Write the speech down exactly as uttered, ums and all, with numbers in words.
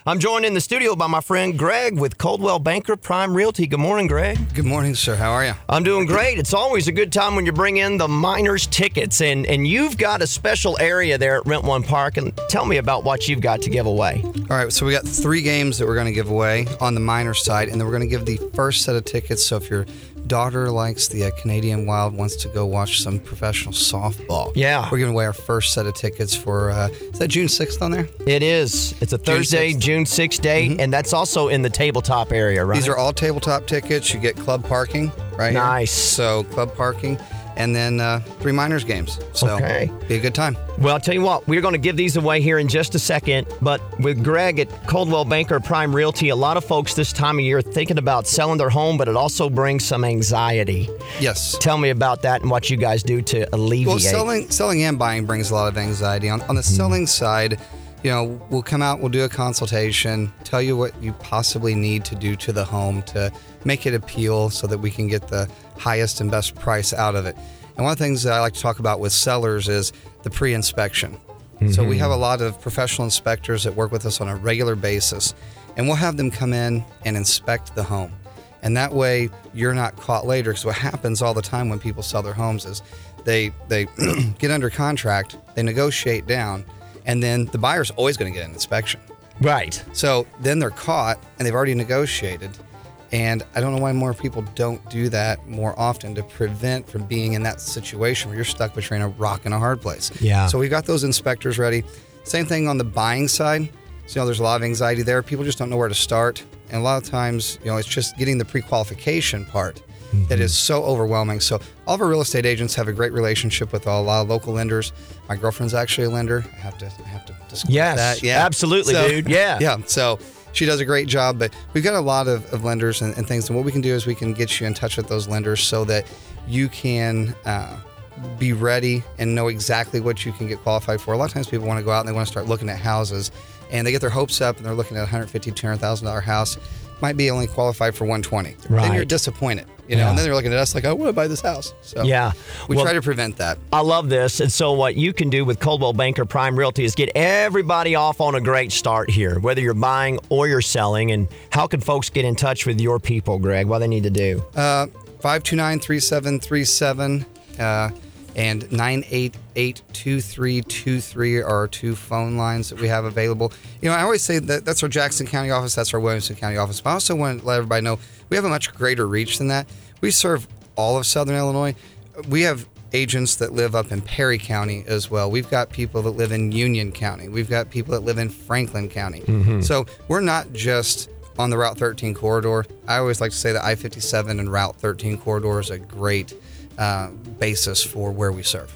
I'm joined in the studio by my friend Greg with Coldwell Banker Prime Realty. Good morning, Greg. Good morning, sir. How are you? I'm doing great. It's always a good time when you bring in the Miners tickets, and, and you've got a special area there at Rent One Park, and tell me about what you've got to give away. All right, so we got three games that we're going to give away on the Miners side, and then we're going to give the first set of tickets. So if your daughter likes the uh, Canadian Wild, wants to go watch some professional softball, yeah, we're giving away our first set of tickets for, uh, is that June sixth on there? It is. It's a Thursday, June sixth date, mm-hmm. and that's also in the tabletop area, right? These are all tabletop tickets. You get club parking right Nice. Here. So club parking, and then uh, three Miners games. So okay. Be a good time. Well, I'll tell you what, we're going to give these away here in just a second, but with Greg at Coldwell Banker Prime Realty, a lot of folks this time of year thinking about selling their home, but it also brings some anxiety. Yes. Tell me about that and what you guys do to alleviate. Well, selling, selling and buying brings a lot of anxiety. On, on the mm-hmm. selling side, you know, we'll come out, we'll do a consultation, tell you what you possibly need to do to the home to make it appeal so that we can get the highest and best price out of it. And one of the things that I like to talk about with sellers is the pre-inspection. Mm-hmm. So we have a lot of professional inspectors that work with us on a regular basis, and we'll have them come in and inspect the home. And that way you're not caught later, because what happens all the time when people sell their homes is they, they get under contract, they negotiate down, and then the buyer's always going to get an inspection. Right. So then they're caught, and they've already negotiated. And I don't know why more people don't do that more often to prevent from being in that situation where you're stuck between a rock and a hard place. Yeah. So we've got those inspectors ready. Same thing on the buying side. So, you know, there's a lot of anxiety there. People just don't know where to start. And a lot of times, you know, it's just getting the pre-qualification part mm-hmm. that is so overwhelming. So all of our real estate agents have a great relationship with a lot of local lenders. My girlfriend's actually a lender. I have to, I have to discuss yes, that. Yeah, absolutely, so, dude. Yeah. Yeah. So she does a great job, but we've got a lot of, of lenders and, and things. And what we can do is we can get you in touch with those lenders so that you can uh, be ready and know exactly what you can get qualified for. A lot of times people want to go out and they want to start looking at houses, and they get their hopes up and they're looking at a one hundred fifty thousand dollars, two hundred thousand dollars house. Might be only qualified for one hundred twenty thousand dollars. Right. Then you're disappointed, you know, yeah. and then they're looking at us like, I want to buy this house. So yeah. we well, try to prevent that. I love this. And so what you can do with Coldwell Banker Prime Realty is get everybody off on a great start here, whether you're buying or you're selling. And how can folks get in touch with your people, Greg? What do they need to do? Uh, five two nine, three seven three seven uh, and nine eight eight, two three two three are our two phone lines that we have available. You know, I always say that that's our Jackson County office, that's our Williamson County office, but I also want to let everybody know we have a much greater reach than that. We serve all of Southern Illinois. We have agents that live up in Perry County as well. We've got people that live in Union County. We've got people that live in Franklin County. Mm-hmm. So we're not just on the Route thirteen corridor. I always like to say that I fifty-seven and Route thirteen corridor is a great uh, basis for where we serve.